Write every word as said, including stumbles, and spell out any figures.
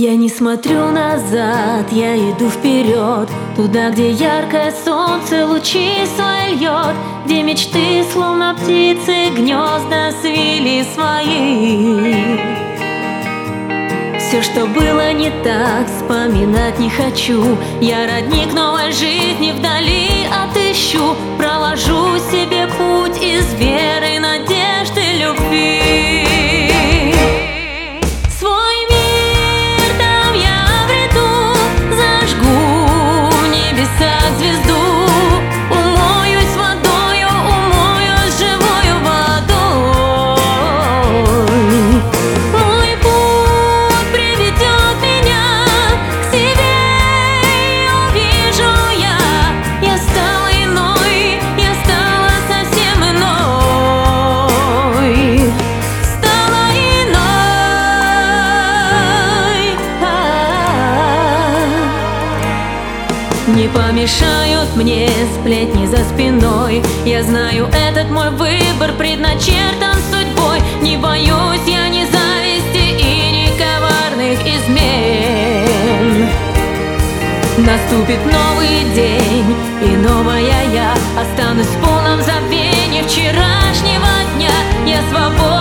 Я не смотрю назад, я иду вперед, туда, где яркое солнце лучи свои льет, где мечты, словно птицы, гнезда свили свои. Все, что было не так, вспоминать не хочу. Я родник новой жизни вдали отыщу, проложу себе путь из веры, надежды, любви. Не помешают мне сплетни за спиной. Я знаю, этот мой выбор предначертан судьбой. Не боюсь я ни зависти и ни коварных измен. Наступит новый день, и новая я останусь в полном забвении вчерашнего дня. Я свободна.